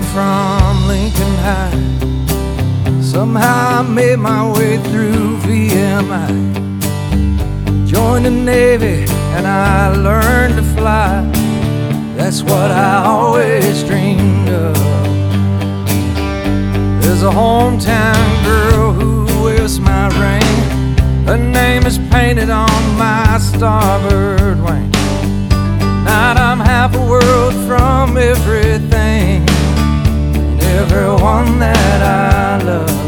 graduated from Lincoln High. Somehow I made my way through VMI. Joined the Navy and I learned to fly. That's what I always dreamed of. There's a hometown girl who wears my ring. Her name is painted on my starboard wing. Tonight I'm half a world from everything and everyone that I love.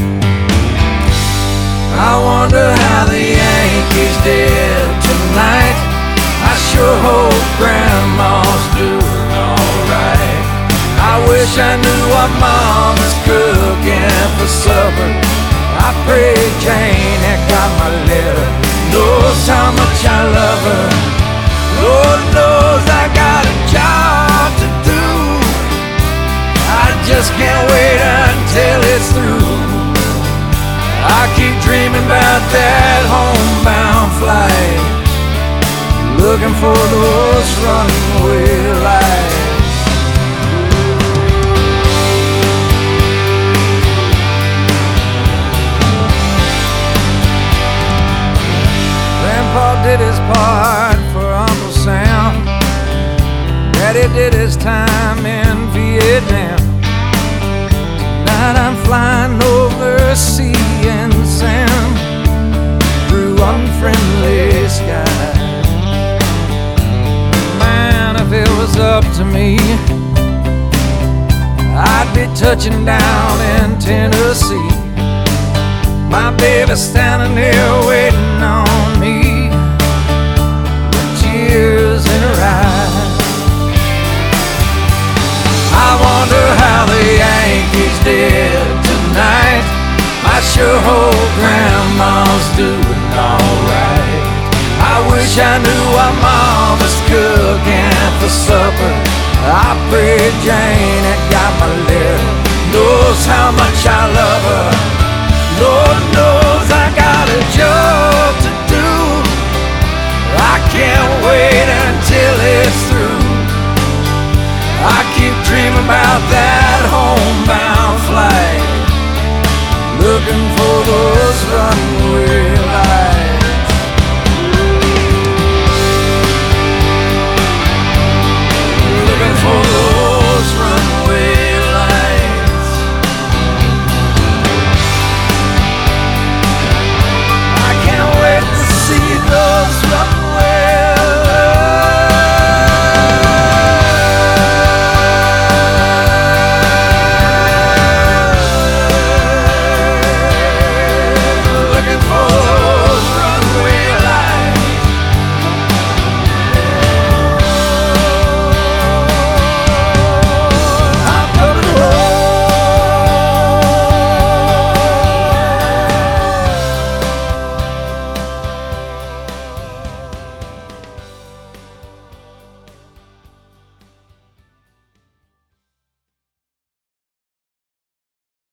I wonder how the Yankees did tonight. I sure hope Grandma's doing alright. I wish I knew what Mama's cooking for supper. I pray Jane had got my letter, knows how much I love her. Lord knows I got a job to do. I just can't wait until it's through. I keep dreaming about that homebound flight, looking for those runaway lights. Grandpa did his part for Uncle Sam. Daddy did his time in Vietnam. Tonight I'm flying over sea and sand through unfriendly skies. Man, if it was up to me, I'd be touching down in Tennessee. My baby's standing here waiting on me, tears in her eyes. I wonder how the Yankees did tonight. I sure hope Grandma's doing alright. I wish I knew what Mama's cooking for supper. I pray Jane had got my letter, knows how much I